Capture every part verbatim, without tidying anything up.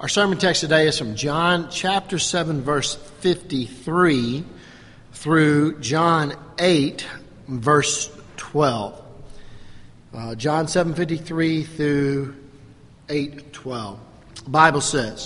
Our sermon text today is from John chapter seven, verse fifty-three through John eight, verse twelve. Uh, John seven fifty-three through eight twelve. The Bible says,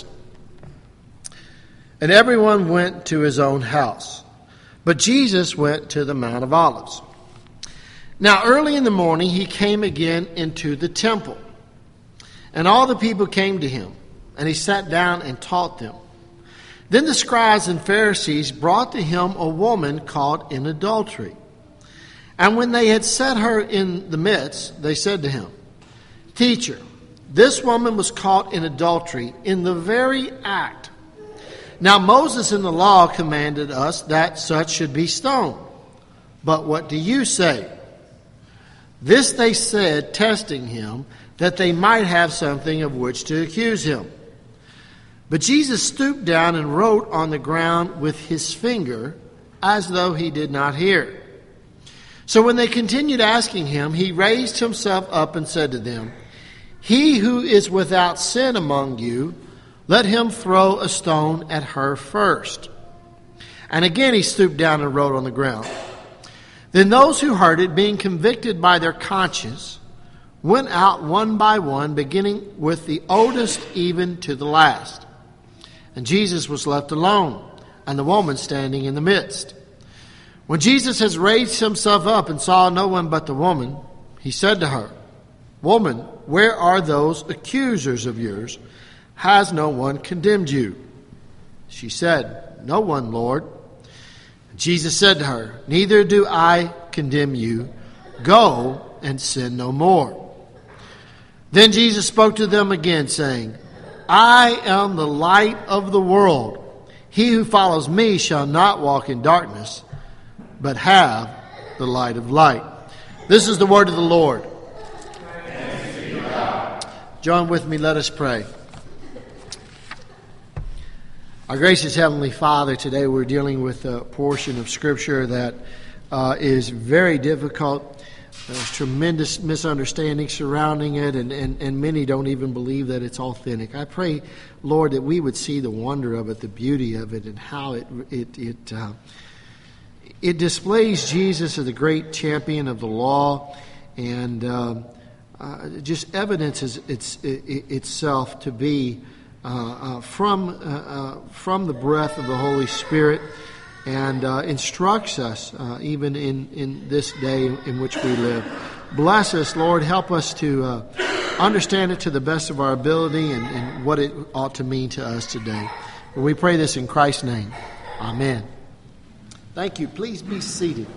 "And everyone went to his own house, but Jesus went to the Mount of Olives. Now early in the morning he came again into the temple, and all the people came to him, and he sat down and taught them. Then the scribes and Pharisees brought to him a woman caught in adultery. And when they had set her in the midst, they said to him, 'Teacher, this woman was caught in adultery in the very act. Now Moses in the law commanded us that such should be stoned. But what do you say?' This they said, testing him, that they might have something of which to accuse him. But Jesus stooped down and wrote on the ground with his finger, as though he did not hear. So when they continued asking him, he raised himself up and said to them, 'He who is without sin among you, let him throw a stone at her first.' And again he stooped down and wrote on the ground. Then those who heard it, being convicted by their conscience, went out one by one, beginning with the oldest even to the last. And Jesus was left alone, and the woman standing in the midst. When Jesus has raised himself up and saw no one but the woman, he said to her, 'Woman, where are those accusers of yours? Has no one condemned you?' She said, 'No one, Lord.' And Jesus said to her, 'Neither do I condemn you. Go and sin no more.' Then Jesus spoke to them again, saying, 'I am the light of the world. He who follows me shall not walk in darkness, but have the light of light.'" This is the word of the Lord. Thanks be to God. Join with me, let us pray. Our gracious Heavenly Father, today we're dealing with a portion of Scripture that uh, is very difficult. There's tremendous misunderstanding surrounding it, and, and, and many don't even believe that it's authentic. I pray, Lord, that we would see the wonder of it, the beauty of it, and how it it it, uh, it displays Jesus as the great champion of the law, and uh, uh, just evidences its, it, itself to be uh, uh, from uh, uh, from the breath of the Holy Spirit. And uh, instructs us uh, even in, in this day in which we live. Bless us, Lord. Help us to uh, understand it to the best of our ability and, and what it ought to mean to us today. And we pray this in Christ's name. Amen. Thank you. Please be seated.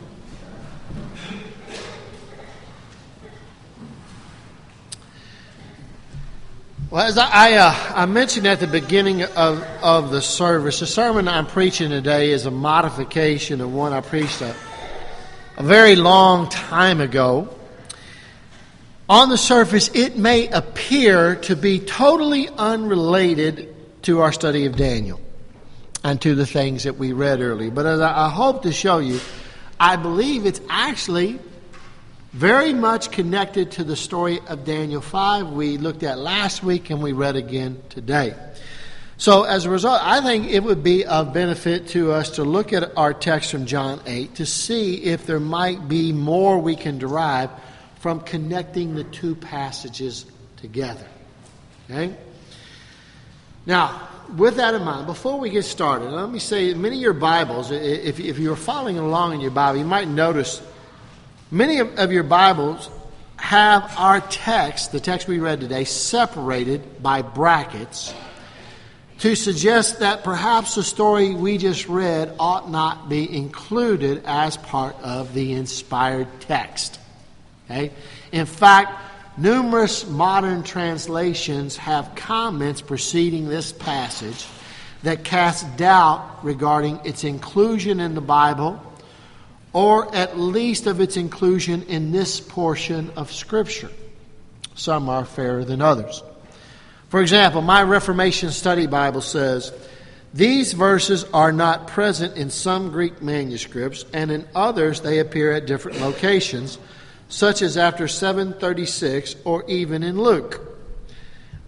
Well, as I I, uh, I mentioned at the beginning of, of the service, the sermon I'm preaching today is a modification of one I preached a, a very long time ago. On the surface, it may appear to be totally unrelated to our study of Daniel and to the things that we read earlier. But as I, I hope to show you, I believe it's actually very much connected to the story of Daniel five we looked at last week and we read again today. So as a result, I think it would be of benefit to us to look at our text from John eight to see if there might be more we can derive from connecting the two passages together. Okay? Now, with that in mind, before we get started, let me say, many of your Bibles, if, if you're following along in your Bible, you might notice many of, of your Bibles have our text, the text we read today, separated by brackets to suggest that perhaps the story we just read ought not be included as part of the inspired text. Okay? In fact, numerous modern translations have comments preceding this passage that cast doubt regarding its inclusion in the Bible, or at least of its inclusion in this portion of Scripture. Some are fairer than others. For example, my Reformation Study Bible says, "These verses are not present in some Greek manuscripts, and in others they appear at different locations, such as after seven thirty-six or even in Luke.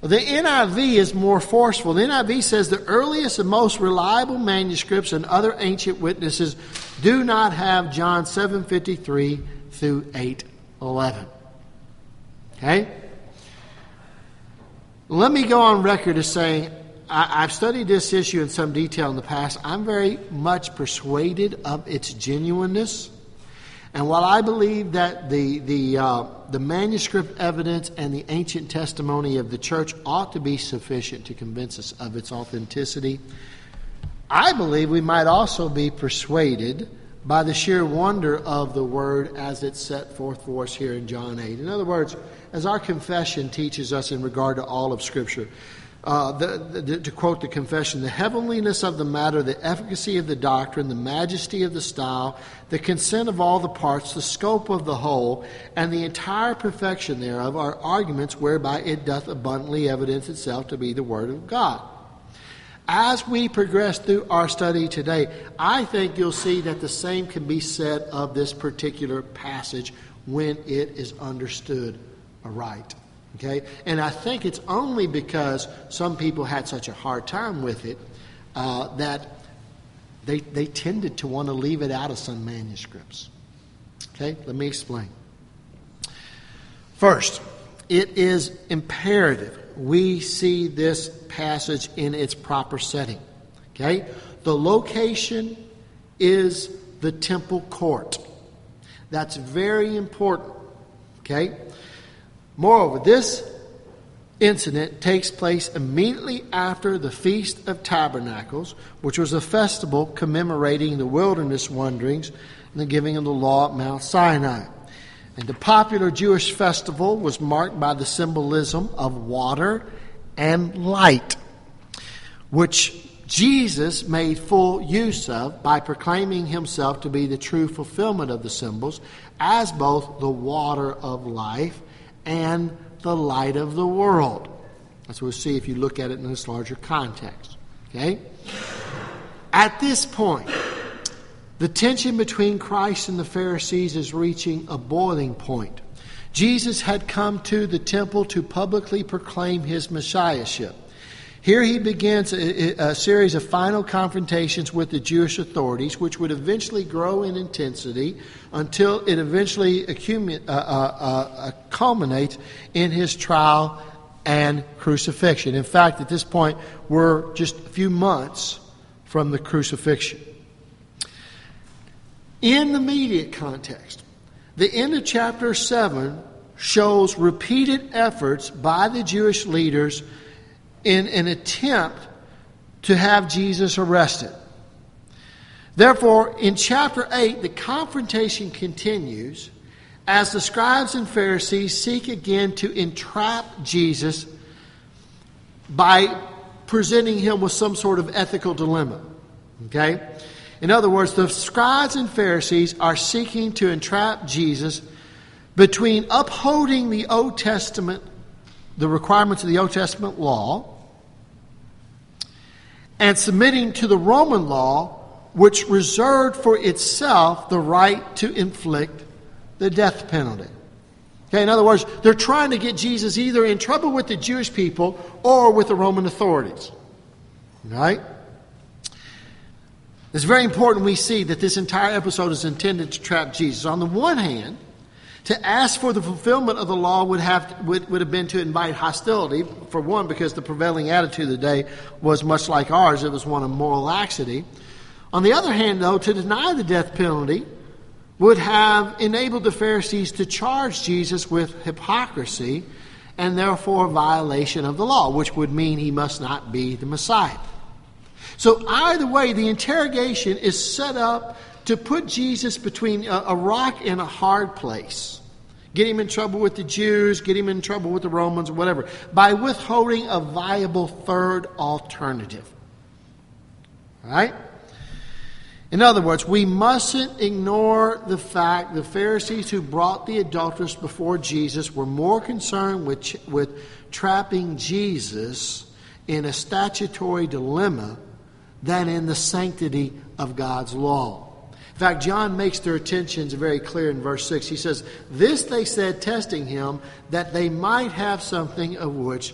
The N I V is more forceful. The N I V says the earliest and most reliable manuscripts and other ancient witnesses do not have John seven fifty-three through eight eleven. Okay? Let me go on record as saying I, I've studied this issue in some detail in the past. I'm very much persuaded of its genuineness. And while I believe that the the uh, the manuscript evidence and the ancient testimony of the church ought to be sufficient to convince us of its authenticity, I believe we might also be persuaded by the sheer wonder of the Word as it's set forth for us here in John eight. In other words, as our confession teaches us in regard to all of Scripture, Uh, the, the, to quote the confession, the heavenliness of the matter, the efficacy of the doctrine, the majesty of the style, the consent of all the parts, the scope of the whole, and the entire perfection thereof are arguments whereby it doth abundantly evidence itself to be the Word of God. As we progress through our study today, I think you'll see that the same can be said of this particular passage when it is understood aright. Okay, and I think it's only because some people had such a hard time with it uh, that they they tended to want to leave it out of some manuscripts. Okay, let me explain. First, it is imperative we see this passage in its proper setting. Okay, the location is the temple court. That's very important. Okay. Moreover, this incident takes place immediately after the Feast of Tabernacles, which was a festival commemorating the wilderness wanderings and the giving of the law at Mount Sinai. And the popular Jewish festival was marked by the symbolism of water and light, which Jesus made full use of by proclaiming himself to be the true fulfillment of the symbols as both the water of life and the light of the world. That's what we'll see if you look at it in this larger context. Okay? At this point, the tension between Christ and the Pharisees is reaching a boiling point. Jesus had come to the temple to publicly proclaim his messiahship. Here he begins a, a series of final confrontations with the Jewish authorities, which would eventually grow in intensity until it eventually accumul- uh, uh, uh, culminates in his trial and crucifixion. In fact, at this point, we're just a few months from the crucifixion. In the immediate context, the end of chapter seven shows repeated efforts by the Jewish leaders in an attempt to have Jesus arrested. Therefore, in chapter eight, the confrontation continues as the scribes and Pharisees seek again to entrap Jesus by presenting him with some sort of ethical dilemma. Okay? In other words, the scribes and Pharisees are seeking to entrap Jesus between upholding the Old Testament, the requirements of the Old Testament law, and submitting to the Roman law, which reserved for itself the right to inflict the death penalty. Okay, in other words, they're trying to get Jesus either in trouble with the Jewish people or with the Roman authorities. Right? It's very important we see that this entire episode is intended to trap Jesus. On the one hand, to ask for the fulfillment of the law would have to, would, would have been to invite hostility, for one, because the prevailing attitude of the day was much like ours. It was one of moral laxity. On the other hand, though, to deny the death penalty would have enabled the Pharisees to charge Jesus with hypocrisy and therefore violation of the law, which would mean he must not be the Messiah. So either way, the interrogation is set up to put Jesus between a, a rock and a hard place. Get him in trouble with the Jews, get him in trouble with the Romans, or whatever, by withholding a viable third alternative. All right? In other words, we mustn't ignore the fact the Pharisees who brought the adulteress before Jesus were more concerned with, with trapping Jesus in a statutory dilemma than in the sanctity of God's law. In fact, John makes their intentions very clear in verse six. He says, "This they said, testing him, that they might have something of which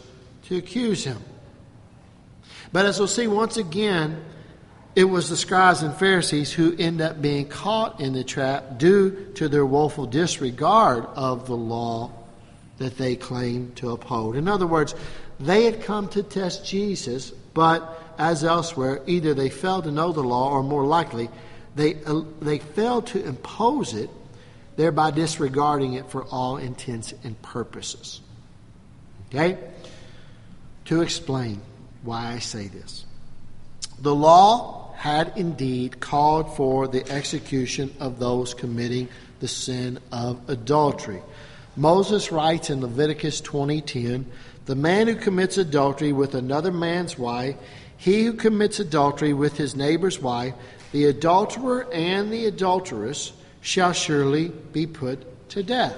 to accuse him. But as we'll see once again, it was the scribes and Pharisees who end up being caught in the trap due to their woeful disregard of the law that they claim to uphold. In other words, they had come to test Jesus, but as elsewhere, either they failed to know the law, or more likely, they, uh, they failed to impose it, thereby disregarding it for all intents and purposes. Okay? To explain why I say this. The law had indeed called for the execution of those committing the sin of adultery. Moses writes in Leviticus twenty ten, "The man who commits adultery with another man's wife, he who commits adultery with his neighbor's wife, the adulterer and the adulteress shall surely be put to death."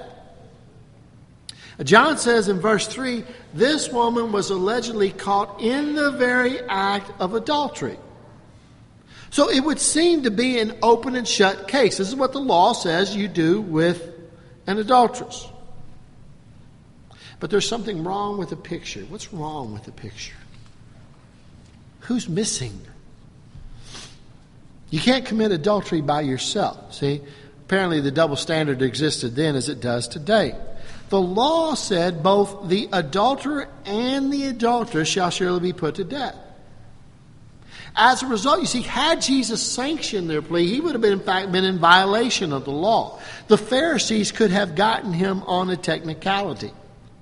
John says in verse three, this woman was allegedly caught in the very act of adultery. So it would seem to be an open and shut case. This is what the law says you do with an adulteress. But there's something wrong with the picture. What's wrong with the picture? Who's missing? You can't commit adultery by yourself. See, apparently the double standard existed then as it does today. The law said both the adulterer and the adulteress shall surely be put to death. As a result, you see, had Jesus sanctioned their plea, he would have been, in fact, been in violation of the law. The Pharisees could have gotten him on a technicality.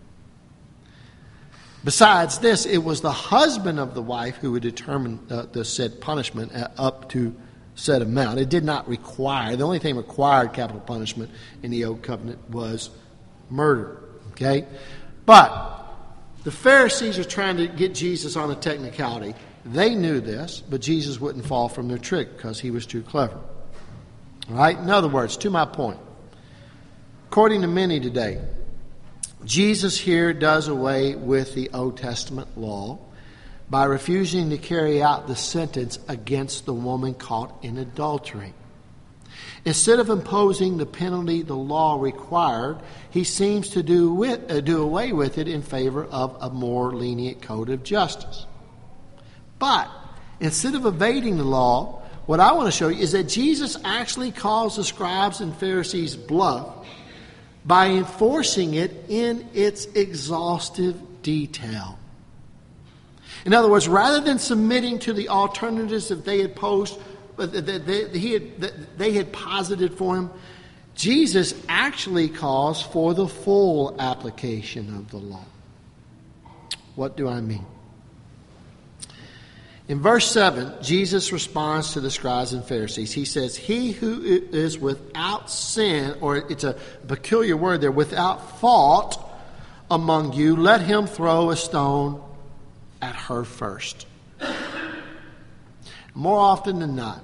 Besides this, it was the husband of the wife who would determine uh, the said punishment up to said amount. It did not require, the only thing required capital punishment in the Old Covenant was murder. Okay? But the Pharisees are trying to get Jesus on a technicality. They knew this, but Jesus wouldn't fall from their trick because he was too clever. All right? In other words, to my point, according to many today, Jesus here does away with the Old Testament law by refusing to carry out the sentence against the woman caught in adultery. Instead of imposing the penalty the law required, he seems to do, with, uh, do away with it in favor of a more lenient code of justice. But instead of evading the law, what I want to show you is that Jesus actually calls the scribes and Pharisees bluff by enforcing it in its exhaustive detail. In other words, rather than submitting to the alternatives that they had posed, that they, he had, that they had posited for him, Jesus actually calls for the full application of the law. What do I mean? In verse seven, Jesus responds to the scribes and Pharisees. He says, "He who is without sin," or it's a peculiar word there, "without fault among you, let him throw a stone at her first." More often than not,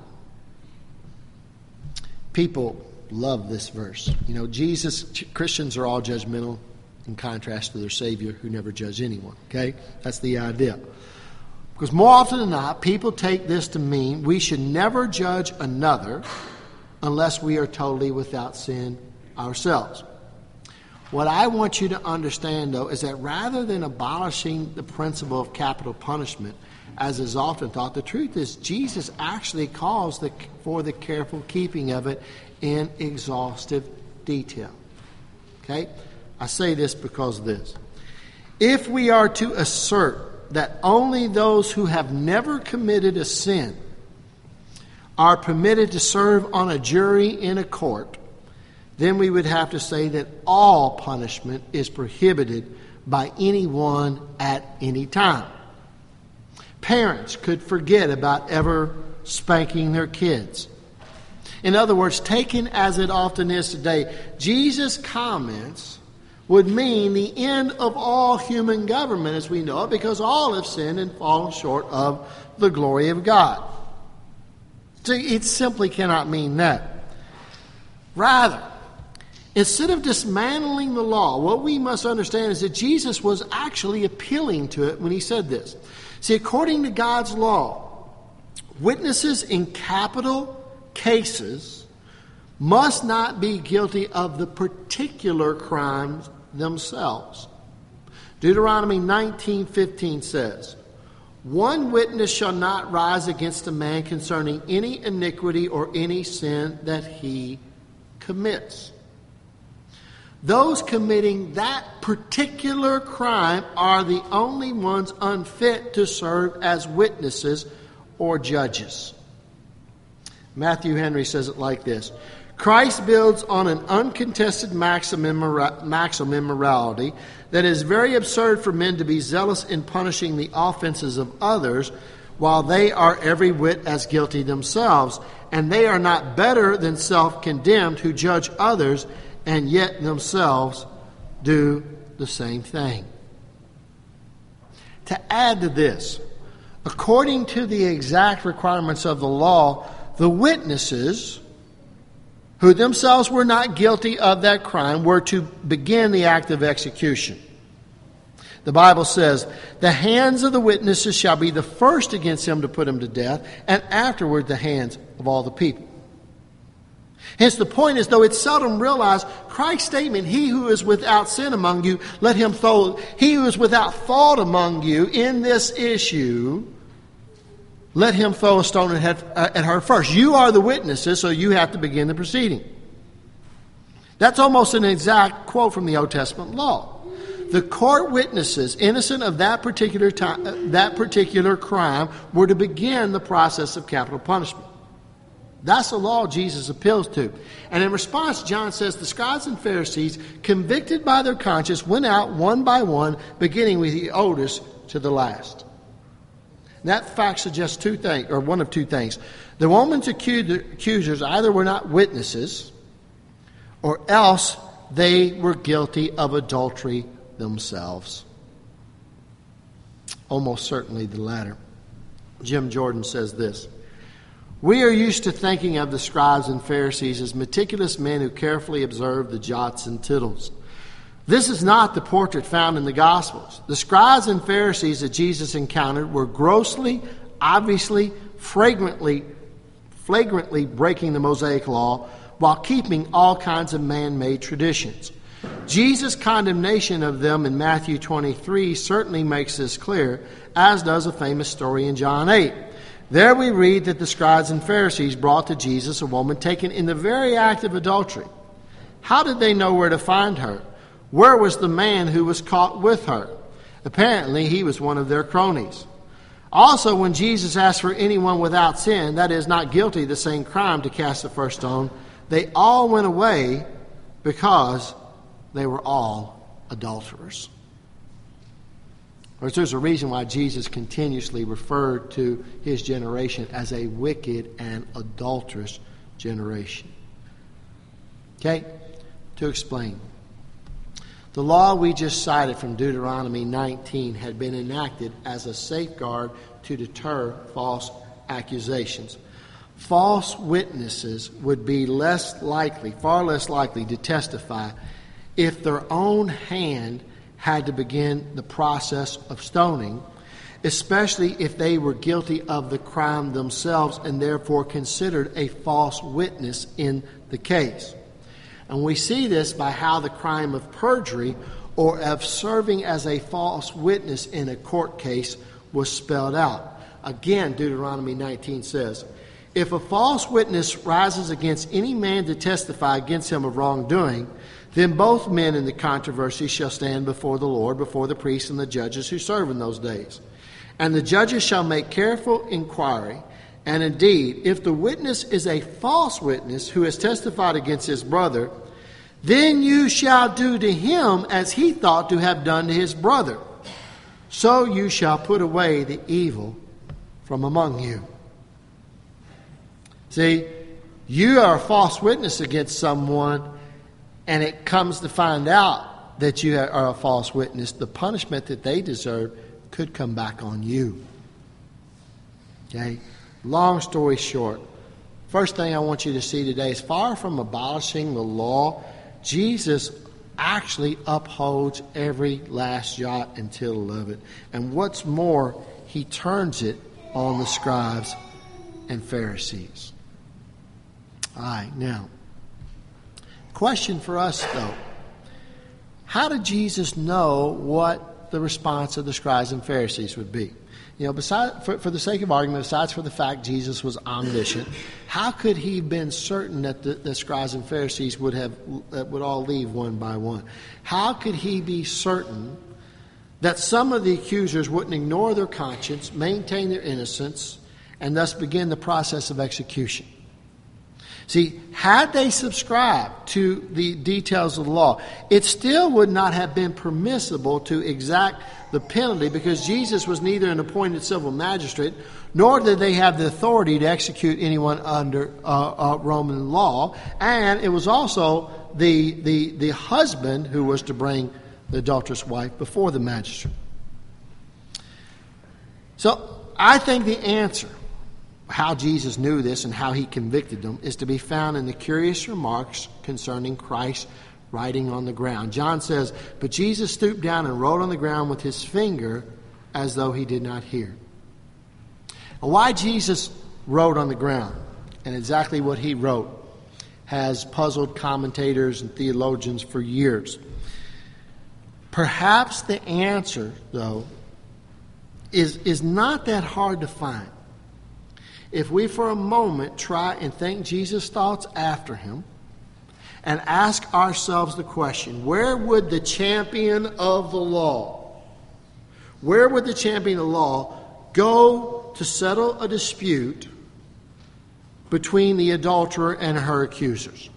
people love this verse. You know, Jesus, Christians are all judgmental in contrast to their Savior who never judged anyone. Okay? That's the idea. Because more often than not, people take this to mean we should never judge another unless we are totally without sin ourselves. What I want you to understand, though, is that rather than abolishing the principle of capital punishment, as is often thought, the truth is Jesus actually calls the, for the careful keeping of it in exhaustive detail. Okay? I say this because of this. If we are to assert that only those who have never committed a sin are permitted to serve on a jury in a court, then we would have to say that all punishment is prohibited by anyone at any time. Parents could forget about ever spanking their kids. In other words, taken as it often is today, Jesus' comments would mean the end of all human government as we know it, because all have sinned and fallen short of the glory of God. So it simply cannot mean that. Rather, instead of dismantling the law, what we must understand is that Jesus was actually appealing to it when he said this. See, according to God's law, witnesses in capital cases must not be guilty of the particular crimes themselves. Deuteronomy nineteen fifteen says, "One witness shall not rise against a man concerning any iniquity or any sin that he commits." Those committing that particular crime are the only ones unfit to serve as witnesses or judges. Matthew Henry says it like this: Christ builds on an uncontested maxim in, mora- maxim in morality that it is very absurd for men to be zealous in punishing the offenses of others while they are every whit as guilty themselves, and they are not better than self-condemned who judge others and yet themselves do the same thing. To add to this, according to the exact requirements of the law, the witnesses, who themselves were not guilty of that crime, were to begin the act of execution. The Bible says, "The hands of the witnesses shall be the first against him to put him to death, and afterward the hands of all the people." Hence the point is, though it's seldom realized, Christ's statement, "He who is without sin among you, let him throw, he who is without fault among you in this issue, let him throw a stone at her, at her first." You are the witnesses, so you have to begin the proceeding. That's almost an exact quote from the Old Testament law. The court witnesses, innocent of that particular time, that particular crime, were to begin the process of capital punishment. That's the law Jesus appeals to. And in response, John says the scribes and Pharisees, convicted by their conscience, went out one by one, beginning with the oldest to the last. That fact suggests two things, or one of two things. The woman's accusers either were not witnesses, or else they were guilty of adultery themselves. Almost certainly the latter. Jim Jordan says this: "We are used to thinking of the scribes and Pharisees as meticulous men who carefully observe the jots and tittles. This is not the portrait found in the Gospels. The scribes and Pharisees that Jesus encountered were grossly, obviously, flagrantly, flagrantly breaking the Mosaic law while keeping all kinds of man-made traditions. Jesus' condemnation of them in Matthew twenty-three certainly makes this clear, as does a famous story in John eight. There we read that the scribes and Pharisees brought to Jesus a woman taken in the very act of adultery. How did they know where to find her? Where was the man who was caught with her? Apparently, he was one of their cronies. Also, when Jesus asked for anyone without sin, that is, not guilty of the same crime, to cast the first stone, they all went away because they were all adulterers." There's a reason why Jesus continuously referred to his generation as a wicked and adulterous generation. Okay? To explain. The law we just cited from Deuteronomy nineteen had been enacted as a safeguard to deter false accusations. False witnesses would be less likely, far less likely to testify if their own hand had to begin the process of stoning, especially if they were guilty of the crime themselves and therefore considered a false witness in the case. And we see this by how the crime of perjury or of serving as a false witness in a court case was spelled out. Again, Deuteronomy nineteen says, "If a false witness rises against any man to testify against him of wrongdoing, then both men in the controversy shall stand before the Lord, before the priests and the judges who serve in those days. And the judges shall make careful inquiry. And indeed, if the witness is a false witness who has testified against his brother, then you shall do to him as he thought to have done to his brother. So you shall put away the evil from among you." See, you are a false witness against someone, and it comes to find out that you are a false witness. The punishment that they deserve could come back on you. Okay? Long story short, first thing I want you to see today is, far from abolishing the law, Jesus actually upholds every last jot and tittle of it. And what's more, he turns it on the scribes and Pharisees. All right, now, question for us though. How did Jesus know what the response of the scribes and Pharisees would be. You know, beside, for, for the sake of argument, besides for the fact Jesus was omniscient, how could he have been certain that the, the scribes and Pharisees would have uh, would all leave one by one? How could he be certain that some of the accusers wouldn't ignore their conscience, maintain their innocence, and thus begin the process of execution? See, had they subscribed to the details of the law, it still would not have been permissible to exact the penalty, because Jesus was neither an appointed civil magistrate, nor did they have the authority to execute anyone under uh, uh, Roman law. And it was also the, the, the husband who was to bring the adulterous wife before the magistrate. So I think the answer, how Jesus knew this and how he convicted them, is to be found in the curious remarks concerning Christ writing on the ground. John says, "But Jesus stooped down and wrote on the ground with his finger as though he did not hear." And why Jesus wrote on the ground and exactly what he wrote has puzzled commentators and theologians for years. Perhaps the answer, though, is, is not that hard to find. If we for a moment try and think Jesus' thoughts after him and ask ourselves the question, where would the champion of the law, where would the champion of the law go to settle a dispute between the adulterer and her accusers?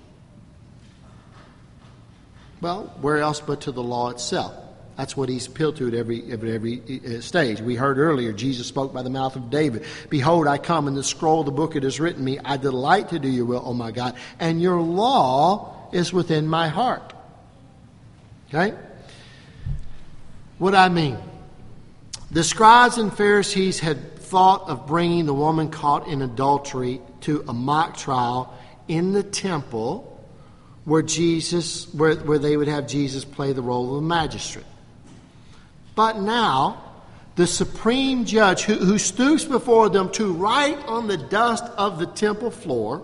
Well, where else but to the law itself? That's what he's appealed to at every, at every stage. We heard earlier, Jesus spoke by the mouth of David. "Behold, I come, in the scroll of the book it is written me, I delight to do your will, O my God, and your law is within my heart." Okay? What I mean? The scribes and Pharisees had thought of bringing the woman caught in adultery to a mock trial in the temple, where Jesus, where, where they would have Jesus play the role of a magistrate. But now, the supreme judge who, who stoops before them to write on the dust of the temple floor,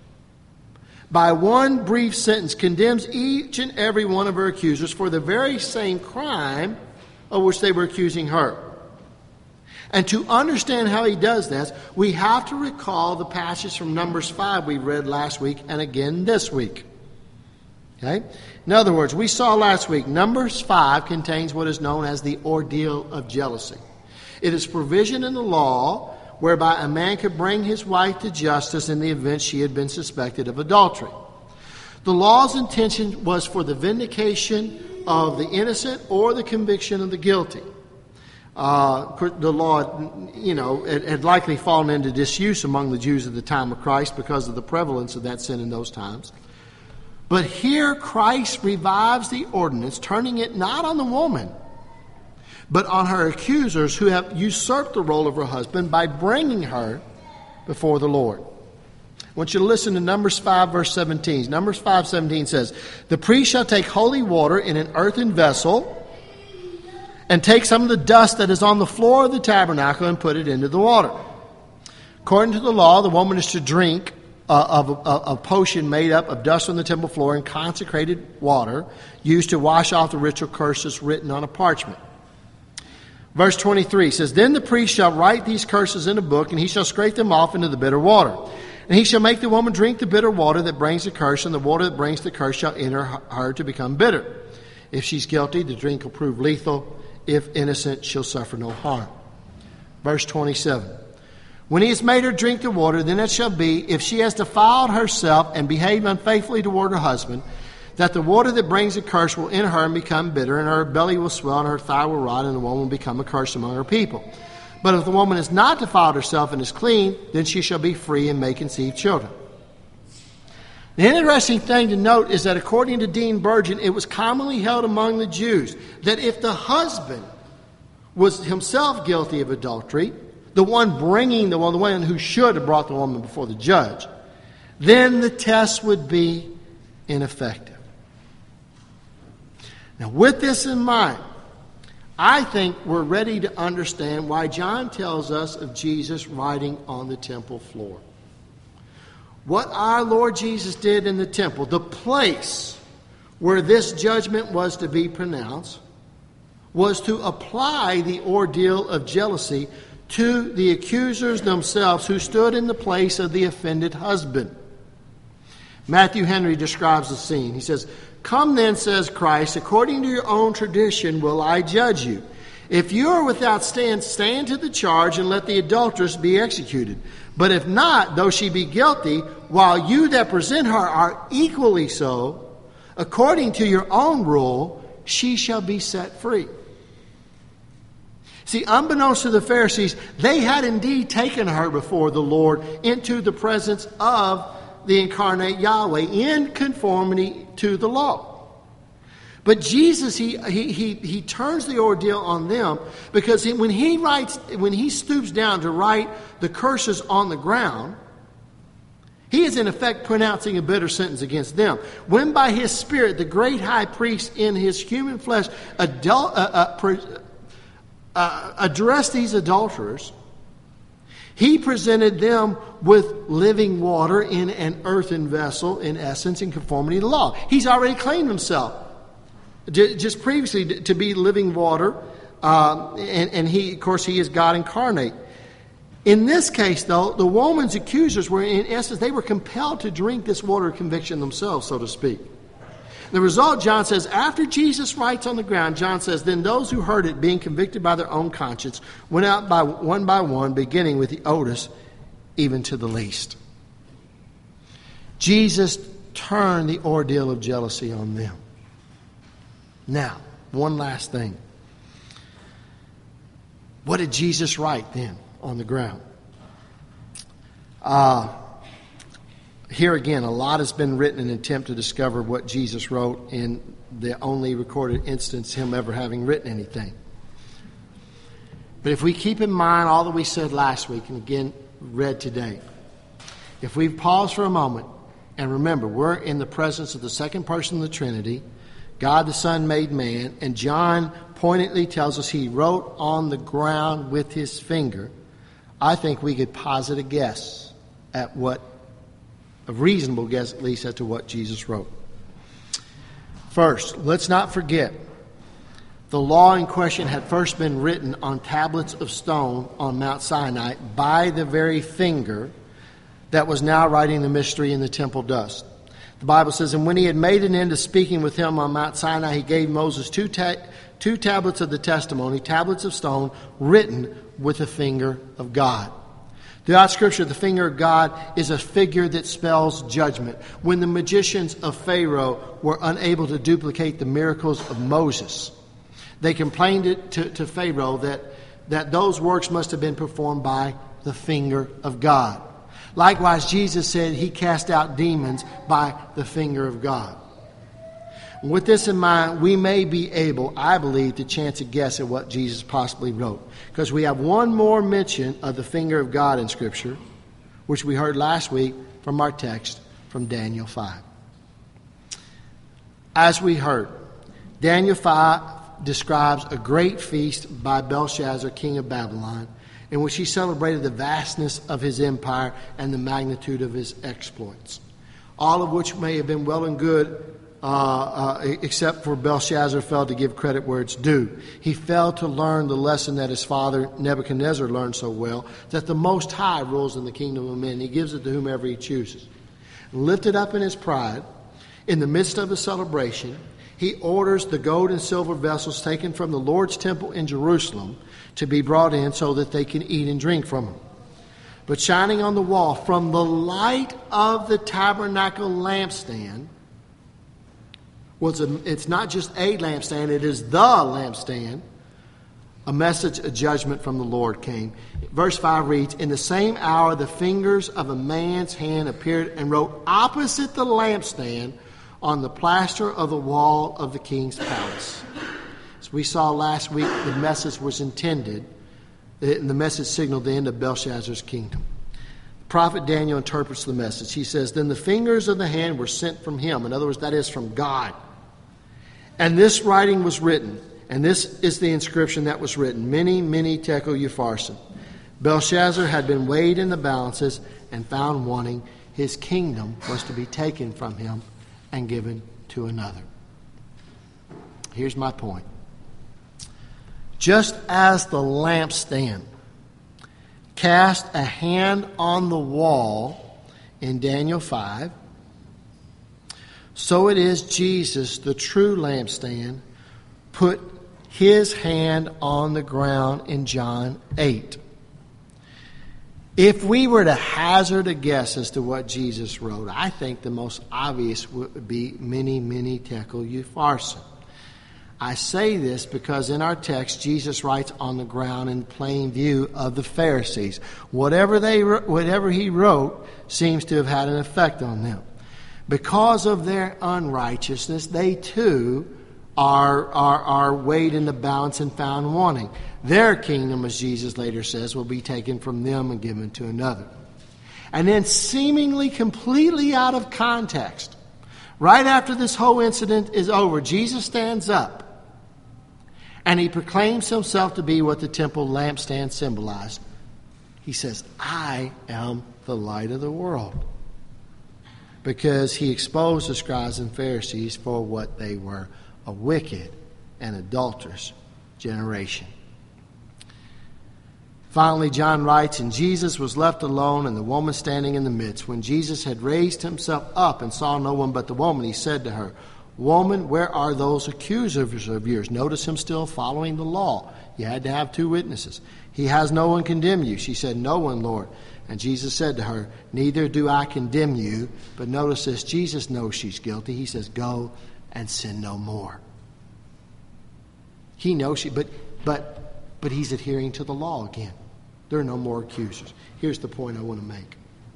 by one brief sentence condemns each and every one of her accusers for the very same crime of which they were accusing her. And to understand how he does this, we have to recall the passage from Numbers five we read last week and again this week. Okay? In other words, we saw last week, Numbers five contains what is known as the ordeal of jealousy. It is provision in the law whereby a man could bring his wife to justice in the event she had been suspected of adultery. The law's intention was for the vindication of the innocent or the conviction of the guilty. Uh, the law, you know, it had likely fallen into disuse among the Jews at the time of Christ because of the prevalence of that sin in those times. But here Christ revives the ordinance, turning it not on the woman, but on her accusers who have usurped the role of her husband by bringing her before the Lord. I want you to listen to Numbers five, verse seventeen. Numbers five seventeen says, "The priest shall take holy water in an earthen vessel and take some of the dust that is on the floor of the tabernacle and put it into the water. According to the law, the woman is to drink uh, of a, a potion made up of dust on the temple floor and consecrated water used to wash off the ritual curses written on a parchment." Verse twenty-three says, "Then the priest shall write these curses in a book, and he shall scrape them off into the bitter water. And he shall make the woman drink the bitter water that brings the curse, and the water that brings the curse shall enter her to become bitter. If she's guilty, the drink will prove lethal. If innocent, she'll suffer no harm." Verse twenty-seven. "When he has made her drink the water, then it shall be, if she has defiled herself and behaved unfaithfully toward her husband, that the water that brings a curse will enter her and become bitter, and her belly will swell, and her thigh will rot, and the woman will become a curse among her people. But if the woman has not defiled herself and is clean, then she shall be free and may conceive children." The interesting thing to note is that according to Dean Burgeon, it was commonly held among the Jews that if the husband was himself guilty of adultery, the one bringing the one, the one who should have brought the woman before the judge, then the test would be ineffective. Now, with this in mind, I think we're ready to understand why John tells us of Jesus writing on the temple floor. What our Lord Jesus did in the temple, the place where this judgment was to be pronounced, was to apply the ordeal of jealousy to the accusers themselves who stood in the place of the offended husband. Matthew Henry describes the scene. He says, "Come then, says Christ, according to your own tradition will I judge you. If you are without stand, stand to the charge and let the adulteress be executed. But if not, though she be guilty, while you that present her are equally so, according to your own rule, she shall be set free." See, unbeknownst to the Pharisees, they had indeed taken her before the Lord into the presence of the incarnate Yahweh in conformity to the law. But Jesus, he he he, he turns the ordeal on them because he, when he writes, when he stoops down to write the curses on the ground, he is in effect pronouncing a bitter sentence against them. When by his Spirit, the great high priest in his human flesh adult, uh, uh, pre, uh, addressed these adulterers, he presented them with living water in an earthen vessel, in essence, in conformity to the law. He's already claimed himself just previously to be living water, uh, and, and he, of course, he is God incarnate. In this case, though, the woman's accusers were, in essence, they were compelled to drink this water of conviction themselves, so to speak. The result, John says, after Jesus writes on the ground, John says, then those who heard it, being convicted by their own conscience, went out by one by one, beginning with the oldest, even to the least. Jesus turned the ordeal of jealousy on them. Now, one last thing. What did Jesus write then on the ground? Uh, here again, a lot has been written in an attempt to discover what Jesus wrote in the only recorded instance him ever having written anything. But if we keep in mind all that we said last week and again read today, if we pause for a moment and remember we're in the presence of the second person of the Trinity, God the Son made man, and John pointedly tells us he wrote on the ground with his finger, I think we could posit a guess at what, a reasonable guess at least, as to what Jesus wrote. First, let's not forget, the law in question had first been written on tablets of stone on Mount Sinai by the very finger that was now writing the mystery in the temple dust. The Bible says, and when he had made an end of speaking with him on Mount Sinai, he gave Moses two, ta- two tablets of the testimony, tablets of stone, written with the finger of God. Throughout Scripture, the finger of God is a figure that spells judgment. When the magicians of Pharaoh were unable to duplicate the miracles of Moses, they complained it to, to Pharaoh that, that those works must have been performed by the finger of God. Likewise, Jesus said he cast out demons by the finger of God. With this in mind, we may be able, I believe, to chance a guess at what Jesus possibly wrote. Because we have one more mention of the finger of God in Scripture, which we heard last week from our text from Daniel five. As we heard, Daniel five describes a great feast by Belshazzar, king of Babylon, in which he celebrated the vastness of his empire and the magnitude of his exploits. All of which may have been well and good, uh, uh, except for Belshazzar failed to give credit where it's due. He failed to learn the lesson that his father Nebuchadnezzar learned so well, that the Most High rules in the kingdom of men. He gives it to whomever he chooses. Lifted up in his pride, in the midst of the celebration, he orders the gold and silver vessels taken from the Lord's temple in Jerusalem to be brought in so that they can eat and drink from them. But shining on the wall from the light of the tabernacle lampstand was a, it's not just a lampstand, it is the lampstand. A message of judgment from the Lord came. Verse five reads, in the same hour the fingers of a man's hand appeared and wrote opposite the lampstand on the plaster of the wall of the king's palace. As we saw last week, the message was intended, and the message signaled the end of Belshazzar's kingdom. The prophet Daniel interprets the message. He says, then the fingers of the hand were sent from him. In other words, that is from God. And this writing was written, and this is the inscription that was written, Mene, Mene, Tekel, Upharsin. Belshazzar had been weighed in the balances and found wanting. His kingdom was to be taken from him and given to another. Here's my point. just as the lampstand cast a hand on the wall in Daniel five, so it is Jesus, the true lampstand, put his hand on the ground in John eight. If we were to hazard a guess as to what Jesus wrote, I think the most obvious would be Mene, Mene, Tekel, Upharsin. I say this because in our text, Jesus writes on the ground in plain view of the Pharisees. Whatever they, whatever he wrote seems to have had an effect on them. Because of their unrighteousness, they too are, are, are weighed in the balance and found wanting. Their kingdom, as Jesus later says, will be taken from them and given to another. And then seemingly completely out of context, right after this whole incident is over, Jesus stands up and he proclaims himself to be what the temple lampstand symbolized. He says, I am the light of the world. Because he exposed the scribes and Pharisees for what they were, a wicked and adulterous generation. Finally, John writes, and Jesus was left alone and the woman standing in the midst. When Jesus had raised himself up and saw no one but the woman, he said to her, Woman, where are those accusers of yours? Notice him still following the law. You had to have two witnesses. He has no one condemn you. She said, No one, Lord. And Jesus said to her, Neither do I condemn you. But notice this, Jesus knows she's guilty. He says, Go and sin no more. He knows she, but but but he's adhering to the law again. There are no more accusers. Here's the point I want to make.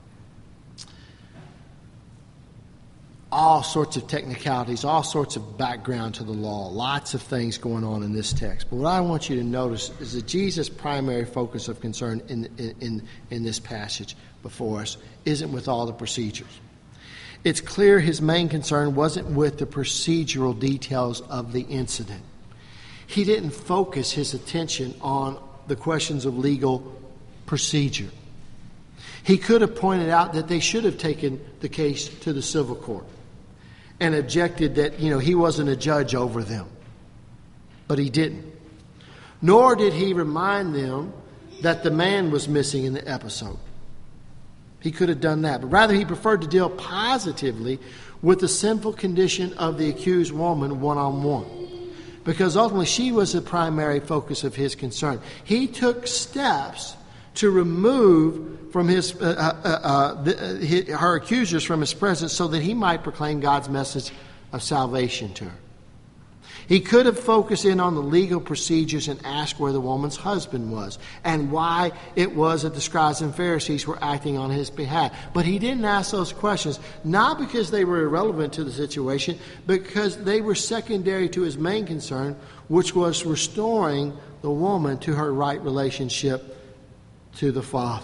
All sorts of technicalities, all sorts of background to the law, lots of things going on in this text. But what I want you to notice is that Jesus' primary focus of concern in, in, in this passage before us isn't with all the procedures. It's clear his main concern wasn't with the procedural details of the incident. He didn't focus his attention on the questions of legal procedure. He could have pointed out that they should have taken the case to the civil court and objected that, you know, he wasn't a judge over them. But he didn't. Nor did he remind them that the man was missing in the episode. He could have done that. But rather, he preferred to deal positively with the sinful condition of the accused woman one-on-one. Because ultimately, she was the primary focus of his concern. He took steps to remove from his uh, uh, uh, the, uh, his, her accusers from his presence so that he might proclaim God's message of salvation to her. He could have focused in on the legal procedures and asked where the woman's husband was and why it was that the scribes and Pharisees were acting on his behalf. But he didn't ask those questions, not because they were irrelevant to the situation, but because they were secondary to his main concern, which was restoring the woman to her right relationship to the Father.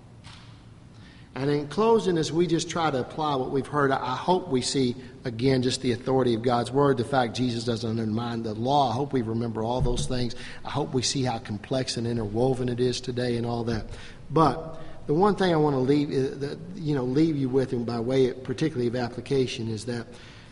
And in closing, as we just try to apply what we've heard, I hope we see, again, just the authority of God's Word, the fact Jesus doesn't undermine the law. I hope we remember all those things. I hope we see how complex and interwoven it is today and all that. But the one thing I want to leave, you know, leave you with, and by way particularly of application, is that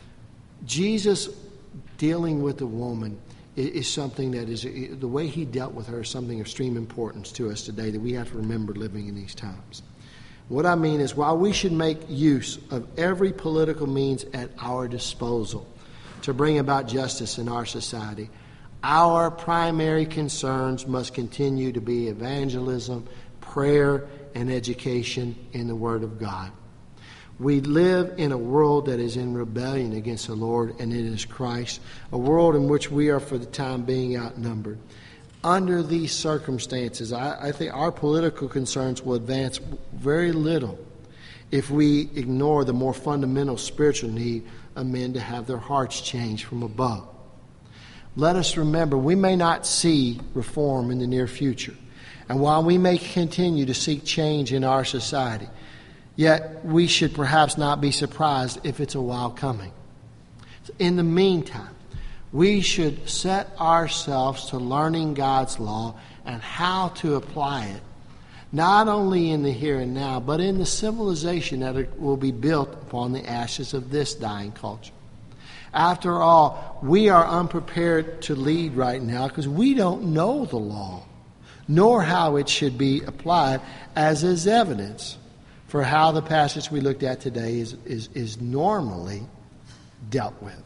Jesus dealing with the woman is something that is, the way he dealt with her is something of extreme importance to us today that we have to remember living in these times. What I mean is, while we should make use of every political means at our disposal to bring about justice in our society, our primary concerns must continue to be evangelism, prayer, and education in the Word of God. We live in a world that is in rebellion against the Lord and it is Christ, a world in which we are for the time being outnumbered. Under these circumstances, I, I think our political concerns will advance very little if we ignore the more fundamental spiritual need of men to have their hearts changed from above. Let us remember, we may not see reform in the near future. And while we may continue to seek change in our society, yet we should perhaps not be surprised if it's a while coming. In the meantime, we should set ourselves to learning God's law and how to apply it, not only in the here and now, but in the civilization that will be built upon the ashes of this dying culture. After all, we are unprepared to lead right now because we don't know the law, nor how it should be applied, as is evidence for how the passage we looked at today is, is, is normally dealt with.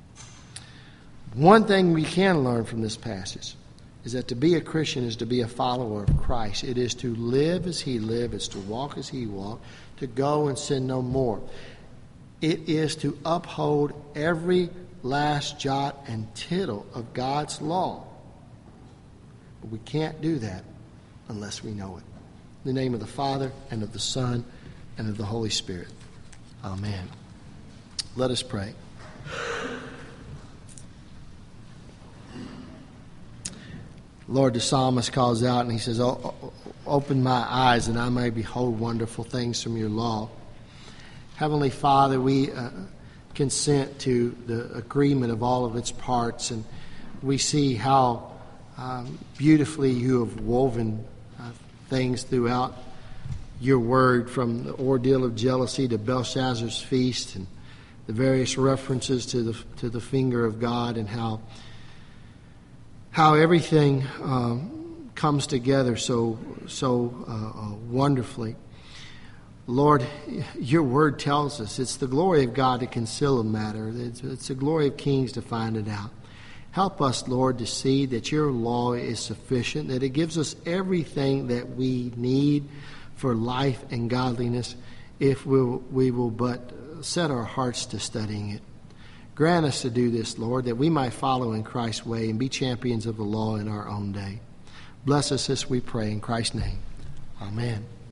One thing we can learn from this passage is that to be a Christian is to be a follower of Christ. It is to live as he lived, it's to walk as he walked, to go and sin no more. It is to uphold every last jot and tittle of God's law. But we can't do that unless we know it. In the name of the Father, and of the Son, and of the Holy Spirit. Amen. Let us pray. Lord, the psalmist calls out and he says, oh, open my eyes that I may behold wonderful things from your law. Heavenly Father, we uh, consent to the agreement of all of its parts, and we see how um, beautifully you have woven uh, things throughout your word, from the ordeal of jealousy to Belshazzar's feast and the various references to the to the finger of God, and how how everything um, comes together so so uh, uh, wonderfully. Lord, your word tells us it's the glory of God to conceal a matter. It's, it's the glory of kings to find it out. Help us, Lord, to see that your law is sufficient, that it gives us everything that we need for life and godliness if we'll, we will but set our hearts to studying it. Grant us to do this, Lord, that we might follow in Christ's way and be champions of the law in our own day. Bless us as we pray in Christ's name. Amen.